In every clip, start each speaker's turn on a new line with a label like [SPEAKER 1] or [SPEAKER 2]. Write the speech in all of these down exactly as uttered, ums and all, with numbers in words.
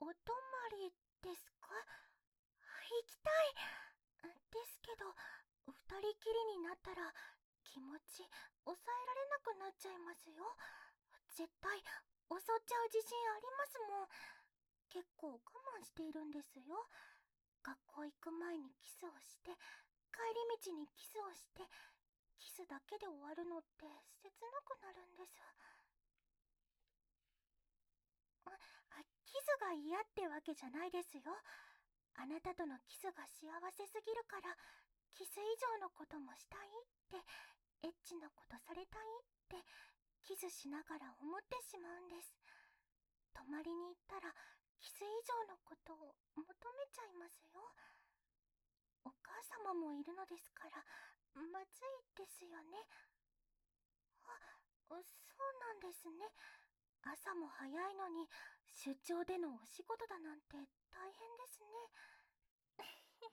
[SPEAKER 1] お泊まりですか？行きたい。ですけど、二人きりになったら気持ち抑えられなくなっちゃいますよ。絶対襲っちゃう自信ありますもん。結構我慢しているんですよ。学校行く前にキスをして、帰り道にキスをして、キスだけで終わるのって切なくなるんです。あ、キスが嫌ってわけじゃないですよ。あなたとのキスが幸せすぎるから、キス以上のこともしたいって、エッチなことされたいって、キスしながら思ってしまうんです。泊まりに行ったら、キス以上のことを求めちゃいますよ。お母様もいるのですから、まずいですよね。あ、そうなんですね。朝も早いのに、出張でのお仕事だなんて大変ですね。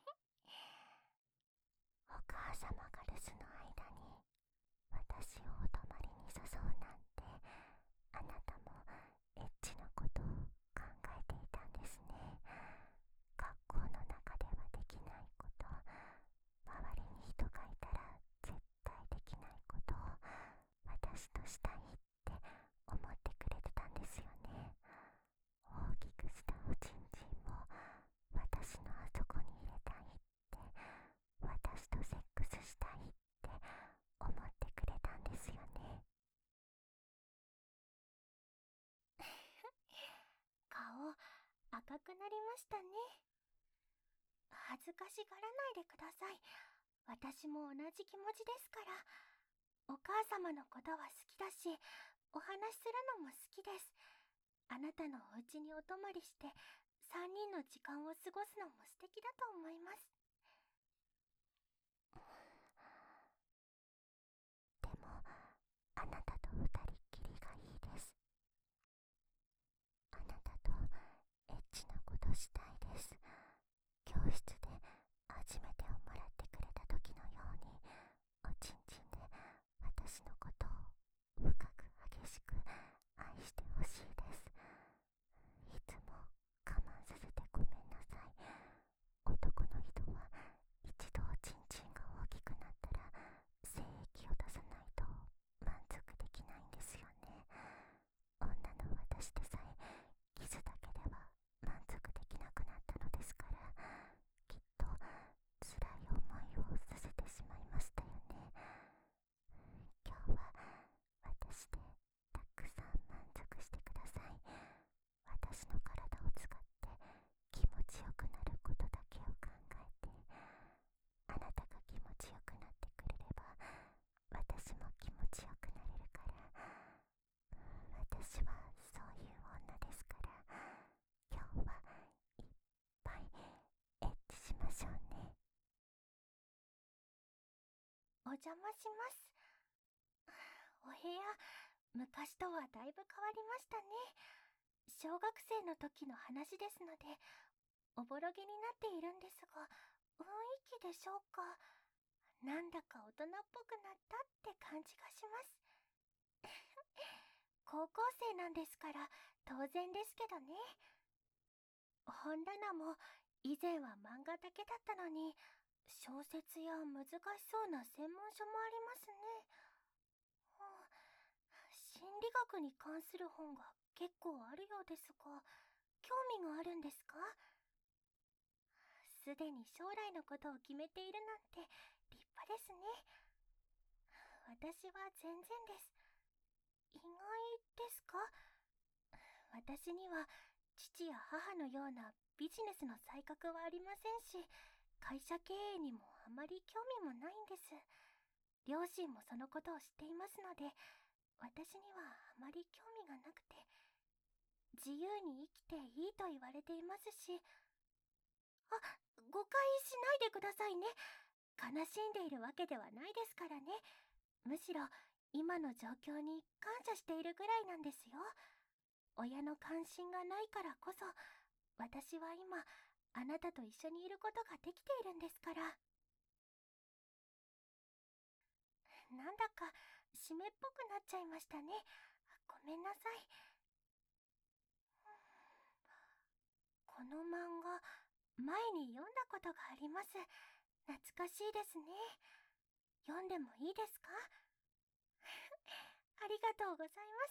[SPEAKER 2] お母様が留守の間に私をお泊まりに誘うなんて、あなたもエッチなことを考えていたんですね。学校の中ではできないこと、周りに人がいたら絶対できないことを私としたいって思ってくれてたんですよね。大きくしたおちんちんを私のあそこに入れたいって、私とセックスしたいって思ってくれたんですよね。
[SPEAKER 1] 顔、赤くなりましたね。恥ずかしがらないでください。私も同じ気持ちですから。お母様のことは好きだし、お話しするのも好きです。あなたのお家にお泊まりして、三人の時間を過ごすのも素敵だと思います。
[SPEAKER 2] でもあなたと二人っきりがいいです。あなたとエッチなことしたいです。教室で初めてをもらってくれた時のように、おちんちんで私のことを深く激しく愛してほしいです。いつも我慢させてごめんなさい。男の人は一度おちんちんが大きくなったら精液を出さないと満足できないんですよね。女の私でさえキスだけでは満足できなくなったのですから、きっと辛い思いをさせてしまいましたよね。今日は私でたくさん満足してください。私の体を使って気持ちよくなることだけを考えて、あなたが気持ちよくなってくれれば私も気持ちよくなれるから。私はそういう女ですから、今日はいっぱいエッチしましょうね。
[SPEAKER 1] お邪魔します。お部屋、昔とはだいぶ変わりましたね。小学生の時の話ですので、おぼろげになっているんですが、雰囲気でしょうか。なんだか大人っぽくなったって感じがします。高校生なんですから当然ですけどね。本棚も以前は漫画だけだったのに、小説や難しそうな専門書もありますね。はあ、心理学に関する本が結構あるようですが、興味があるんですか？すでに将来のことを決めているなんて立派ですね。私は全然です。意外ですか？私には父や母のようなビジネスの才覚はありませんし、会社経営にもあまり興味もないんです。両親もそのことを知っていますので、私にはあまり興味がなくて、自由に生きていいと言われていますし。あ、誤解しないでくださいね。悲しんでいるわけではないですからね。むしろ今の状況に感謝しているぐらいなんですよ。親の関心がないからこそ、私は今あなたと一緒にいることができているんですから。なんだか湿っぽくなっちゃいましたね。ごめんなさい。 の漫画、前に読んだことがあります。懐かしいですね。読んでもいいですか？ありがとうございます。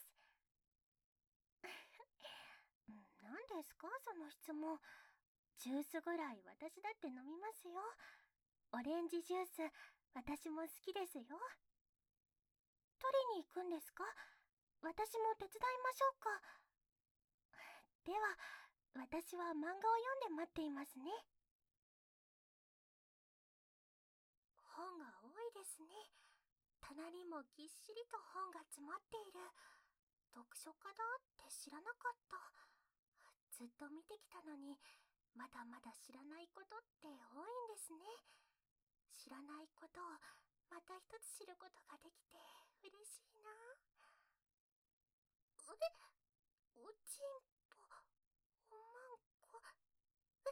[SPEAKER 1] 何ですかその質問。ジュースぐらい私だって飲みますよ。オレンジジュース、私も好きですよ。取りに行くんですか？私も手伝いましょうか？では、私は漫画を読んで待っていますね。本が多いですね。棚にもぎっしりと本が詰まっている。読書家だって知らなかった。ずっと見てきたのに、まだまだ知らないことって多いんですね。知らないことをまた一つ知ることができて嬉しいな。え、おちんぽ、おまんこ、え、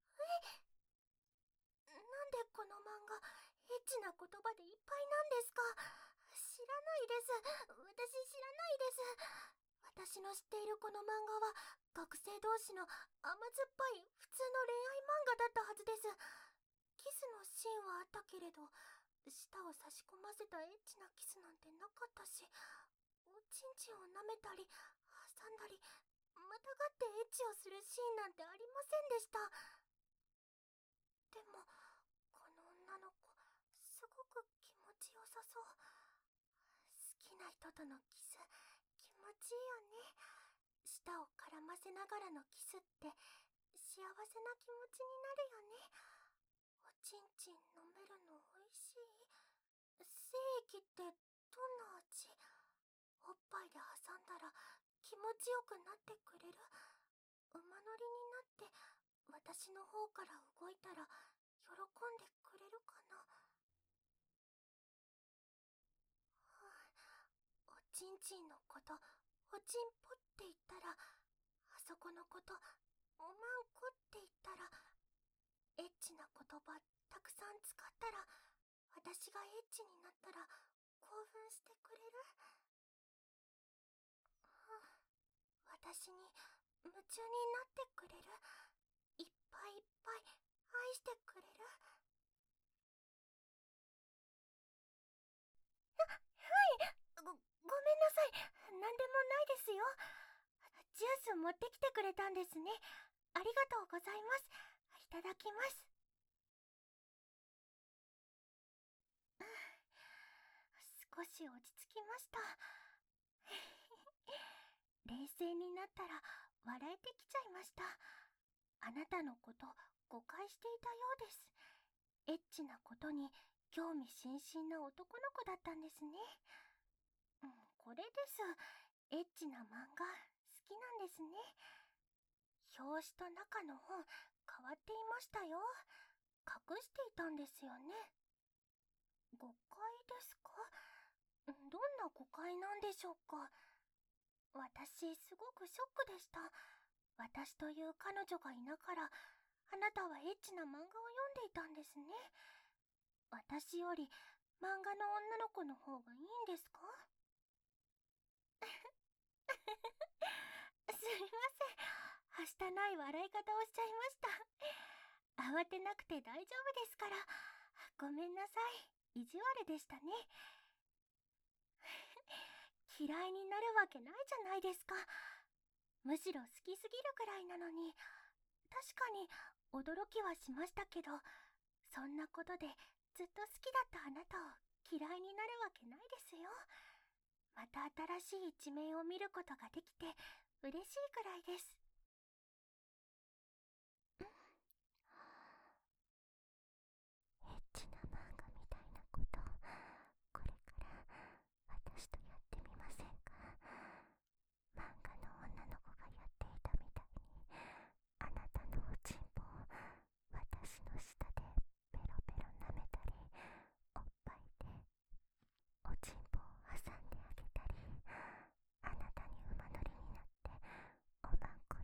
[SPEAKER 1] え、なんでこの漫画、エッチな言葉でいっぱいなんですか？知らないです。私知らないです。私の知っているこの漫画は、学生同士の甘酸っぱい普通の恋愛漫画だったはずです。キスのシーンはあったけれど、舌を差し込ませたエッチなキスなんてなかったし、おちんちんを舐めたり、挟んだり、またがってエッチをするシーンなんてありませんでした。でも、この女の子、すごく気持ちよさそう。好きな人とのキス、気持ちいいよね。舌を絡ませながらのキスって、幸せな気持ちになるよね。おちんちん飲めるのおいしい？精液ってどんな味？おっぱいで挟んだら気持ちよくなってくれる？馬乗りになって私の方から動いたら喜んでくれるかな？はあ、おちんちんのこと、おちんぽって言ったら、あそこのこと、おまんこって言ったら、エッチな言葉たくさん使ったら、私がエッチになったら興奮してくれる？はあ、私に夢中になってくれる？いっぱいいっぱい愛してくれる？ご、ごめんなさい。なんでもないですよ。ジュース持ってきてくれたんですね。ありがとうございます。いただきます。少し落ち着きました。冷静になったら笑えてきちゃいました。あなたのこと誤解していたようです。エッチなことに興味津々な男の子だったんですね。うん、これです。エッチな漫画好きなんですね。表紙と中の本変わっていましたよ。隠していたんですよね。誤解ですか？どんな誤解なんでしょうか？私すごくショックでした。私という彼女がいながら、あなたはエッチな漫画を読んでいたんですね。私より漫画の女の子の方がいいんですか？すみません。はしたない笑い方をしちゃいました。慌てなくて大丈夫ですから。ごめんなさい。意地悪でしたね。嫌いになるわけないじゃないですか。むしろ好きすぎるくらいなのに。確かに驚きはしましたけど、そんなことでずっと好きだったあなたを嫌いになるわけないですよ。また新しい一面を見ることができて嬉しいくらいです。
[SPEAKER 2] エッチな漫画みたいなことこれから私とやってみませんか？漫画の女の子がやっていたみたいに、あなたのおちんぽを私の舌でペロペロ舐めたり、おっぱいでおちんぽを挟んであげたり、あなたに馬乗りになっておまんこ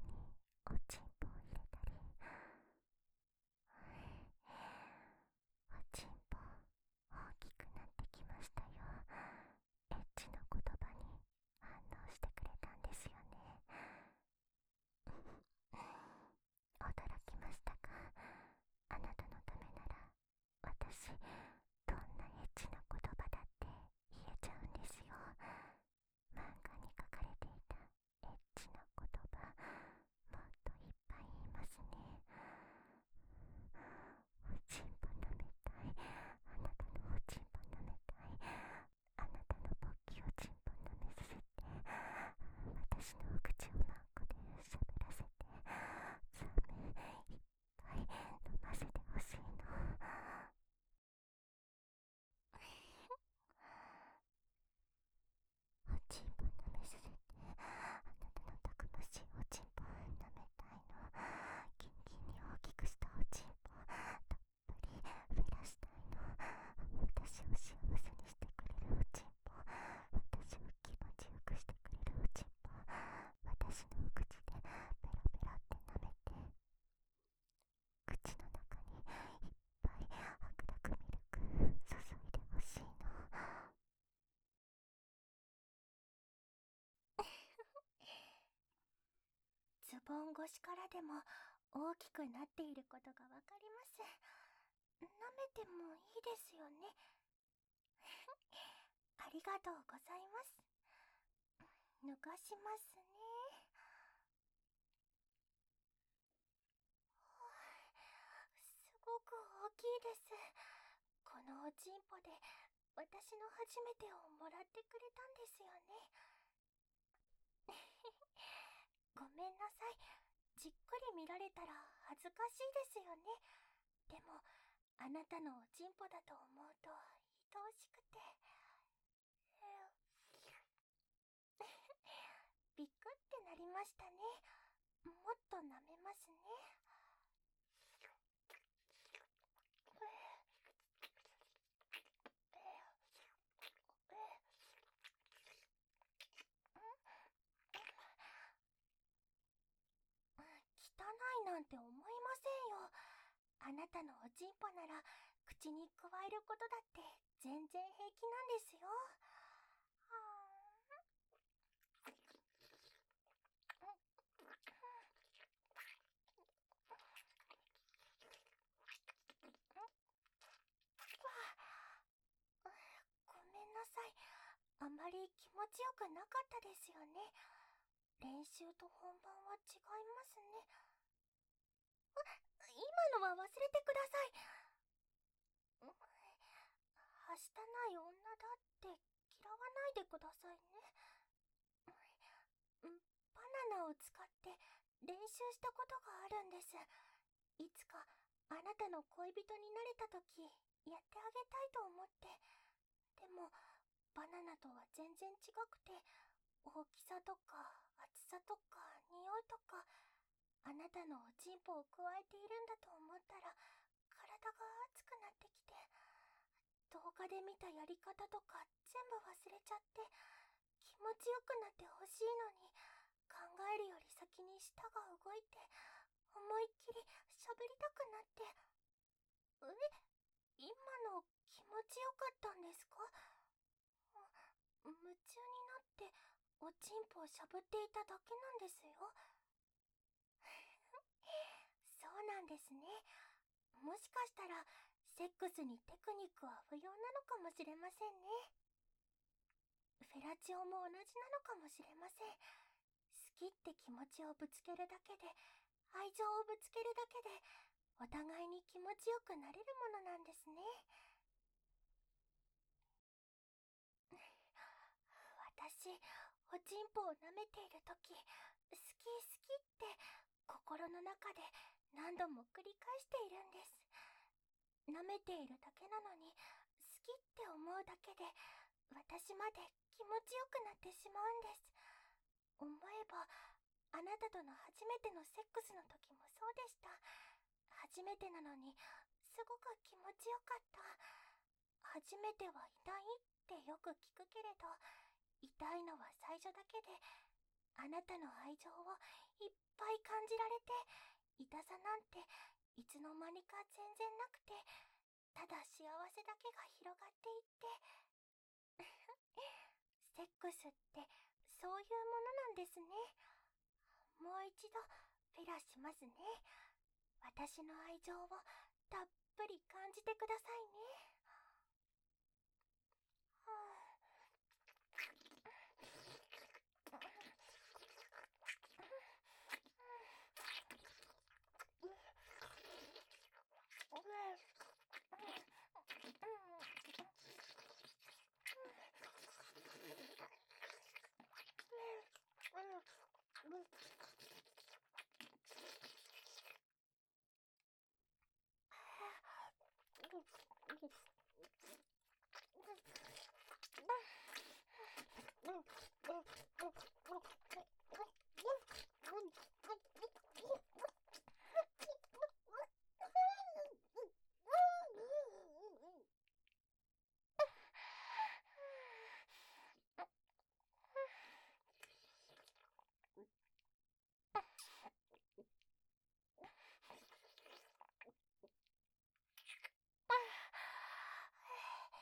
[SPEAKER 1] ズボン越しからでも大きくなっていることがわかります。舐めてもいいですよね。ありがとうございます。脱がしますね。すごく大きいです。このおちんぽで私の初めてをもらってくれたんですよね。ごめんなさい。じっくり見られたら恥ずかしいですよね。でもあなたのおちんぽだと思うと愛おしくて。びっくってなりましたね。もっと舐めますね。汚いなんて思いませんよ。あなたのおちんぽなら口に加えることだって全然平気なんですよ。ごめんなさい。あまり気持ちよくなかったですよね。練習と本番は違いますね。今のは忘れてください。はしたない女だって嫌わないでくださいね。バナナを使って練習したことがあるんです。いつかあなたの恋人になれた時やってあげたいと思って。でもバナナとは全然違くて、大きさとか厚さとか匂いとか、あなたのおちんぽを加えているんだと思ったら体が熱くなってきて、動画で見たやり方とか全部忘れちゃって、気持ちよくなってほしいのに考えるより先に舌が動いて、思いっきり喋りたくなって。え、今の気持ちよかったんですか？夢中になっておちんぽをしゃぶっていただけなんですよ。そうなんですね。もしかしたらセックスにテクニックは不要なのかもしれませんね。フェラチオも同じなのかもしれません。好きって気持ちをぶつけるだけで、愛情をぶつけるだけで、お互いに気持ちよくなれるものなんですね。私、おちんぽを舐めているとき、好き好きって心の中で何度も繰り返しているんです。舐めているだけなのに、好きって思うだけで、私まで気持ちよくなってしまうんです。思えば、あなたとの初めてのセックスの時もそうでした。初めてなのに、すごく気持ちよかった。初めては痛いってよく聞くけれど、痛いのは最初だけで、あなたの愛情をいっぱい感じられて、痛さなんていつの間にか全然なくて、ただ幸せだけが広がっていって。セックスってそういうものなんですね。もう一度フェラしますね。私の愛情をたっぷり感じてくださいね。はあ、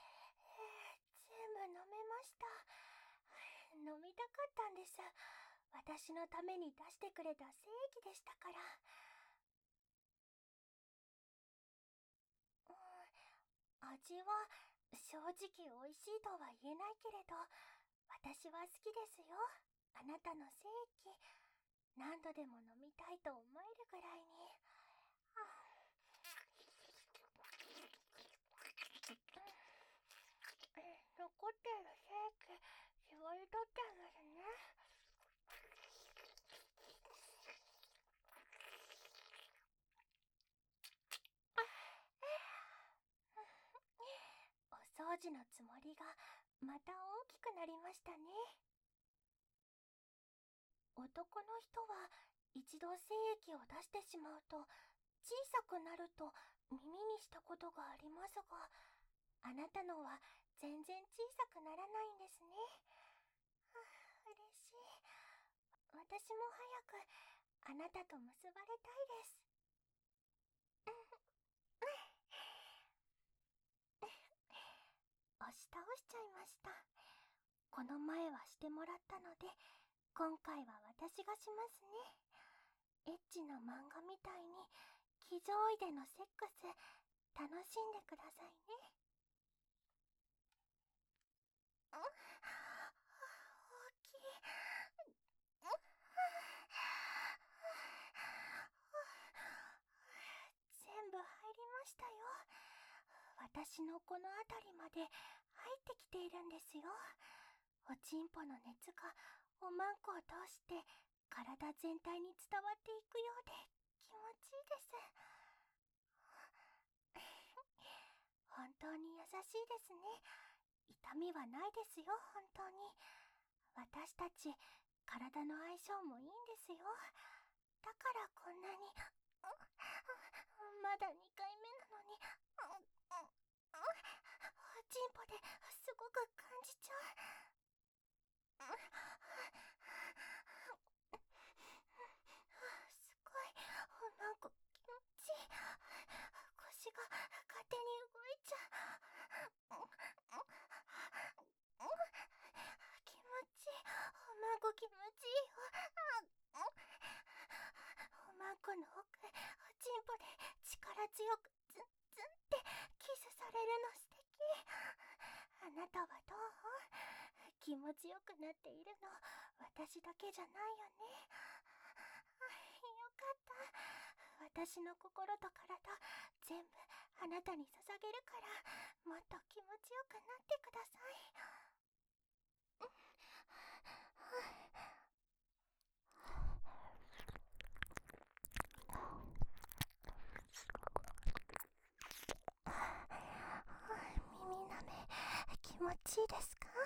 [SPEAKER 1] 全部飲めました。飲みたかったんです。 私のために出してくれた正義でしたから。うん、味は正直美味しいとは言えないけれど、私は好きですよ。あなたの正義、何度でも飲みたいと思えるぐらいに。はあ、残っている正義、絞り取っちゃいますね。お掃除のつもりがまた大きくなりましたね。男の人は一度精液を出してしまうと小さくなると耳にしたことがありますが、あなたのは全然小さくならないんですね。はあ、嬉しい。私も早くあなたと結ばれたいです。押し倒しちゃいました。この前はしてもらったので、今回は私がしますね。エッチな漫画みたいに騎乗位でのセックス楽しんでくださいね。大きい。全部入りましたよ。私のこの辺りまで入ってきているんですよ。おちんぽの熱がおまんこを通して体全体に伝わっていくようで気持ちいいです。本当に優しいですね。痛みはないですよ、本当に。私たち体の相性もいいんですよ。だからこんなにまだにかいめなのにおちんぽですごく感じちゃう。すごい、なんか気持ちいい。腰が勝手に動いちゃう。気持ちいい。おまんこ気持ちいいよ。おまんこの奥、おちんぽで力強くズンズンってキスされるの素敵。あなたはどう？気持ちよくなっているの私だけじゃないよね。よかった。私の心と体全部あなたに捧げるから、もっと気持ちよくなってください。耳なめ気持ちいいですか？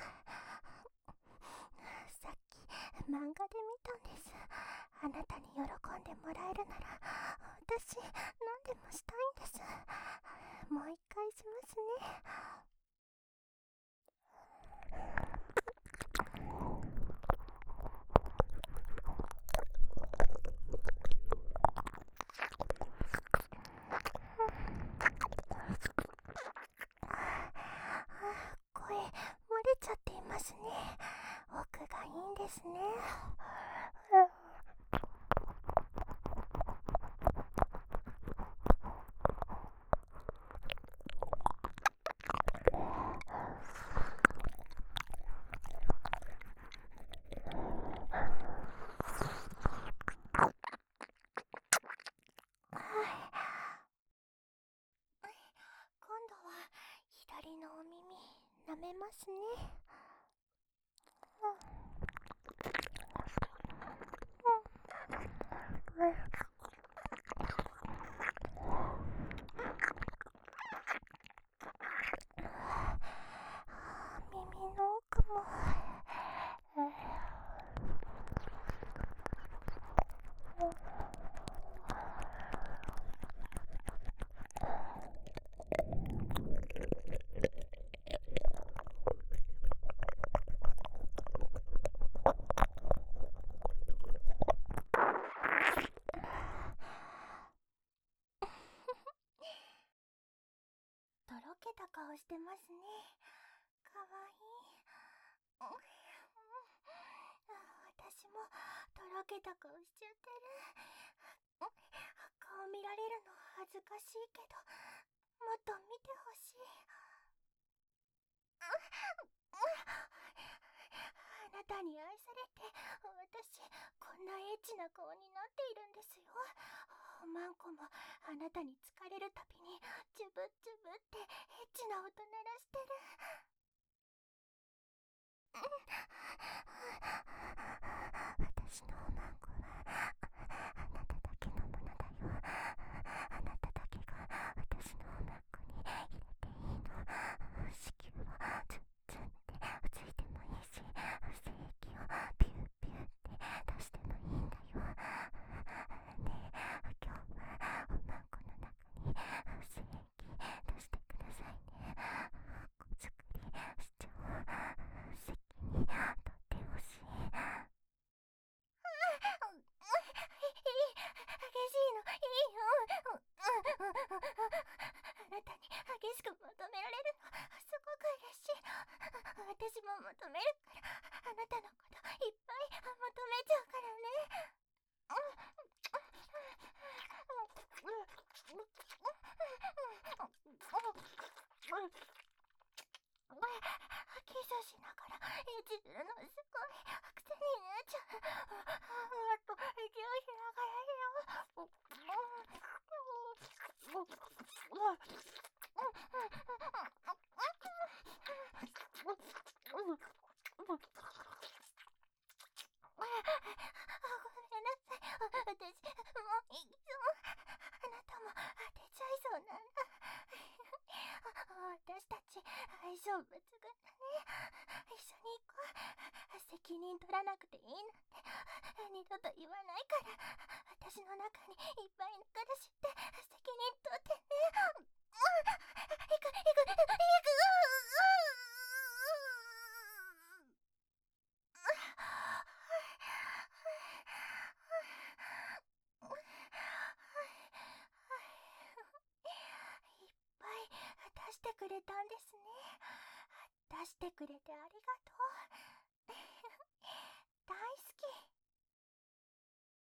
[SPEAKER 1] さっき漫画で見たんです。あなたに喜んでもらえるなら私何でもしたいんです。もう一回しますね。声漏れちゃっていますね。奥がいいんですね。今度は左のお耳舐めますね。耳の奥もとろけた顔してますね。かわいい。私もとろけた顔しちゃってる。顔見られるの恥ずかしいけど、もっと見てほしい。あなたに愛されて、私こんなエッチな顔になっているんですよ。マンコもあなたに疲れるたびにジュブジュブってエッチな音鳴らしてる。
[SPEAKER 2] 私のおまんこはあなただけのものだよ。あなただけが私のおまんこに入れていいの。子宮をツンツンってついてもいいし、精液をピューピューって出してもいいんだよ。ねえ、今日はおまんこの中に精液出してくださいね。子作りしちゃおう。責任取ってほしい。
[SPEAKER 1] 激しいのいいよ。あなたに激しく求められるのすごく嬉しい。私も求めるから、あなたのこといっぱい求めちゃうからね。キスしながらエッチするのすごい癖になっちゃう。あと息をしながらよ。ごめんなさい。私もういいぞ。あなたも当てちゃいそうなんだ。私たち相性抜群だね。一緒に行こう。責任取らなくていいなんて二度と言わないから。私の中にいっぱいから知って責任取ってね。行く行く行く。いっぱい出してくれたんですね。出してくれてありがとう。